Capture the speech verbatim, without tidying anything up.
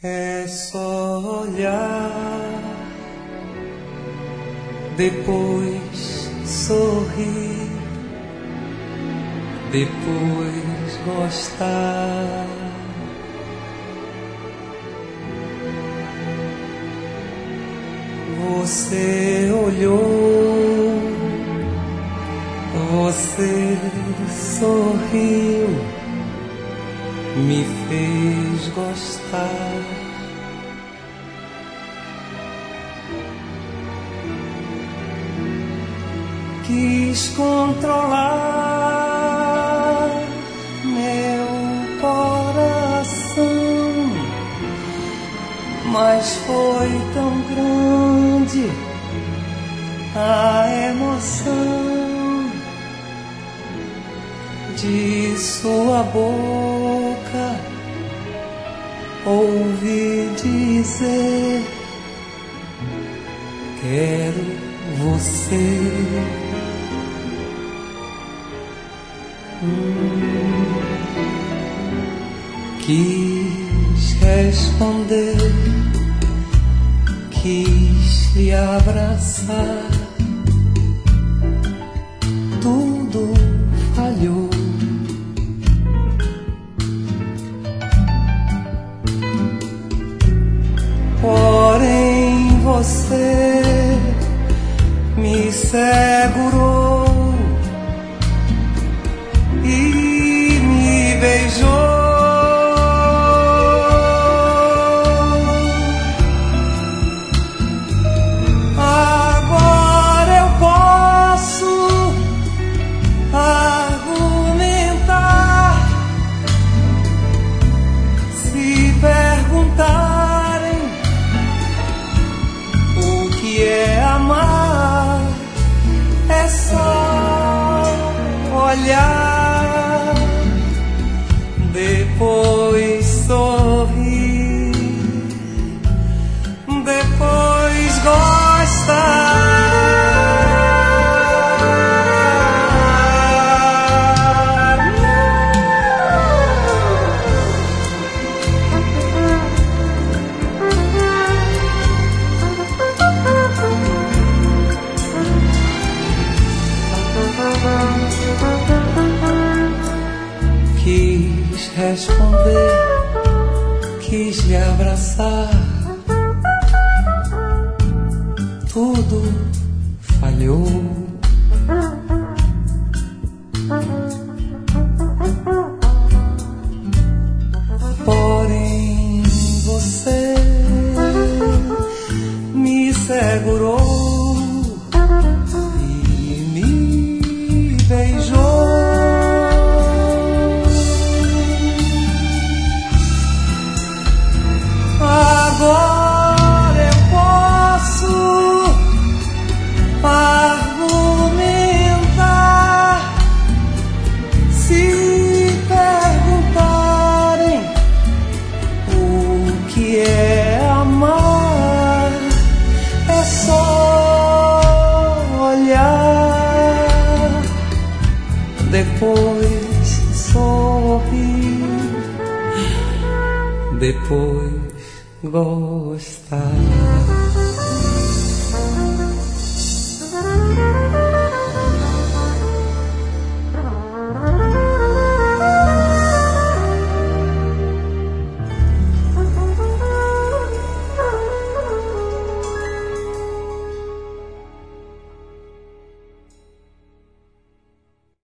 É só olhar, depois sorrir, depois gostar. Você olhou, você sorriu, me fez gostar. Quis controlar meu coração, mas foi tão grande a emoção de sua boca. Ouvi dizer: quero você. Hum, quis responder, quis lhe abraçar, tudo falhou. Porém você me segurou e me beijou. Agora eu posso argumentar. Se perguntarem o que é amar, é só olhar, depois sorrir, depois gostar. Quis responder, quis lhe abraçar, tudo falhou. Porém você me segurou e me beijou. Agora eu posso argumentar. Se perguntarem o que é amar, é só olhar, depois sorrir, depois gostar.